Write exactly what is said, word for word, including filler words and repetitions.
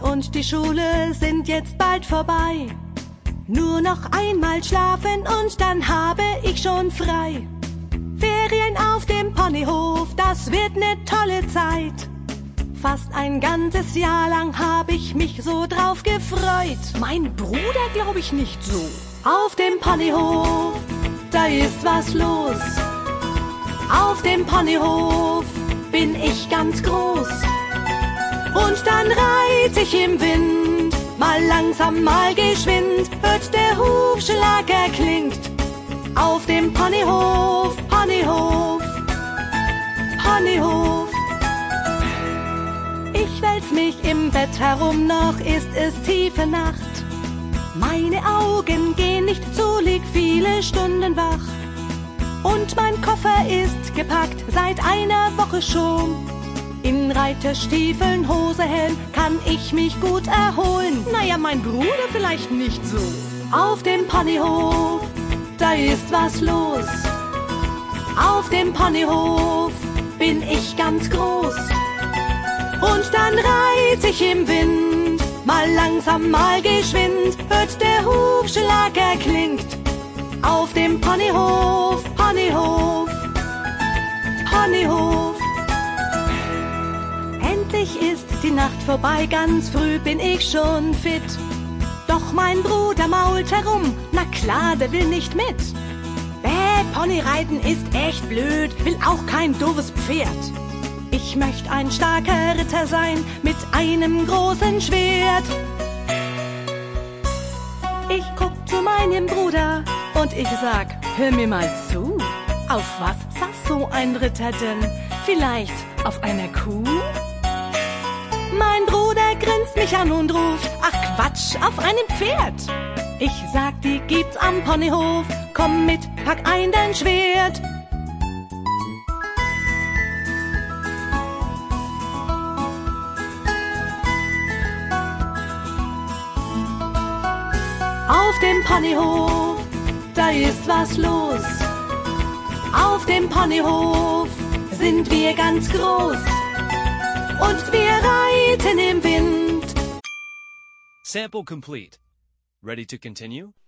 und die Schule sind jetzt bald vorbei. Nur noch einmal schlafen und dann habe ich schon frei. Ferien auf dem Ponyhof, das wird ne tolle Zeit. Fast ein ganzes Jahr lang habe ich mich so drauf gefreut. Mein Bruder glaub ich nicht so. Auf dem Ponyhof, da ist was los. Auf dem Ponyhof bin ich ganz groß. Und dann reit ich im Wind, mal langsam, mal geschwind, hört der Hufschlag erklingt. Auf dem Ponyhof, Ponyhof, Ponyhof. Ich wälz mich im Bett herum, noch ist es tiefe Nacht. Meine Augen gehen nicht zu, lieg viele Stunden wach. Und mein Koffer ist gepackt seit einer Woche schon. In Reiterstiefeln, Hose, Helm kann ich mich gut erholen. Naja, mein Bruder vielleicht nicht so. Auf dem Ponyhof, da ist was los. Auf dem Ponyhof bin ich ganz groß. Und dann reit ich im Wind, mal langsam, mal geschwind, hört der Hufschlag erklingt. Auf dem Ponyhof, Ponyhof, Ponyhof. Endlich ist die Nacht vorbei, ganz früh bin ich schon fit. Doch mein Bruder mault herum, na klar, der will nicht mit. Bäh, Ponyreiten ist echt blöd, will auch kein doofes Pferd. Ich möchte ein starker Ritter sein, mit einem großen Schwert. Ich guck zu meinem Bruder und ich sag, hör mir mal zu. Auf was saß so ein Ritter denn? Vielleicht auf einer Kuh? Mein Bruder grinst mich an und ruft, ach Quatsch, auf einem Pferd. Ich sag, die gibt's am Ponyhof, komm mit, pack ein dein Schwert. Auf dem Ponyhof, da ist was los. Auf dem Ponyhof sind wir ganz groß. Und wir reiten im Wind. Sample complete. Ready to continue?